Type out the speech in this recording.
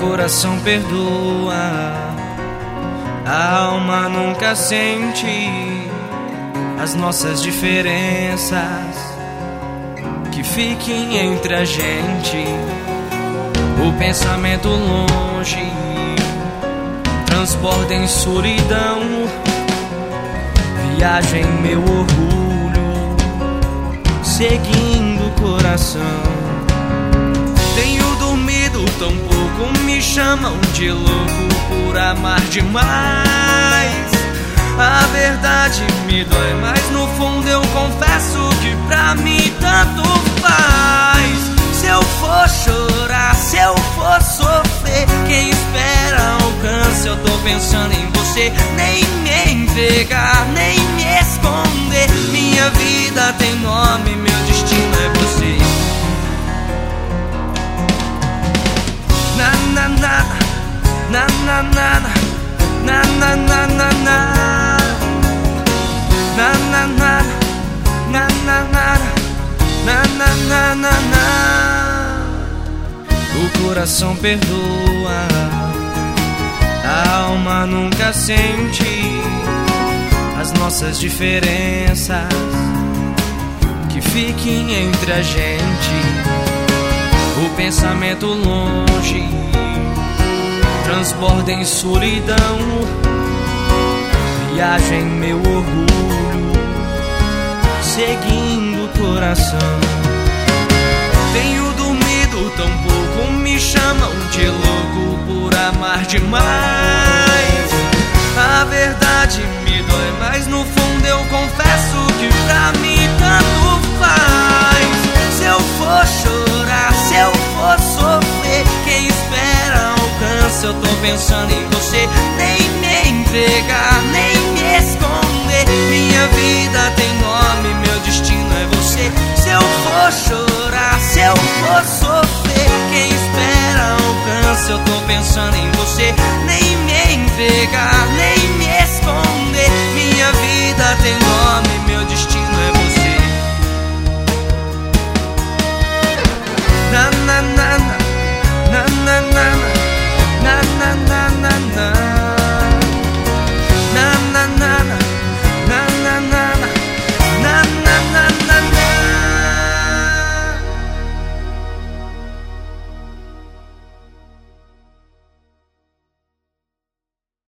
coração perdoa, a alma nunca sente as nossas diferenças que fiquem entre a gente. O pensamento longe transborda em solidão, viaja em meu orgulho, seguindo o coração. Tenho dormido tão pouco, me chamam de louco por amar demais. A verdade me dói, mas no fundo eu confesso que pra mim tanto faz. Se eu for chorar, se eu for sofrer, quem espera alcança. Eu tô pensando em você, nem me entregar, nem me esconder. Minha vida tem nome, meu destino é você. Na na na na na na na na na na na na na na na na na na na. O coração perdoa, a alma nunca sente as nossas diferenças que fiquem entre a gente. O pensamento longe transborda em solidão, viaja em meu orgulho, seguindo o coração. Tenho dormido tão pouco, me chamam de louco por amar demais. A verdade me dói, mas no fundo eu confesso que pra mim tanto faz. Se eu for chorar, se eu for sofrer, quem espera alcança. Eu tô pensando em você, nem me entregar, nem me esconder. Minha vida tem nome, meu destino é você. Se eu for chorar, se eu for sofrer, quem espera alcança. Eu tô pensando em você, nem me entregar,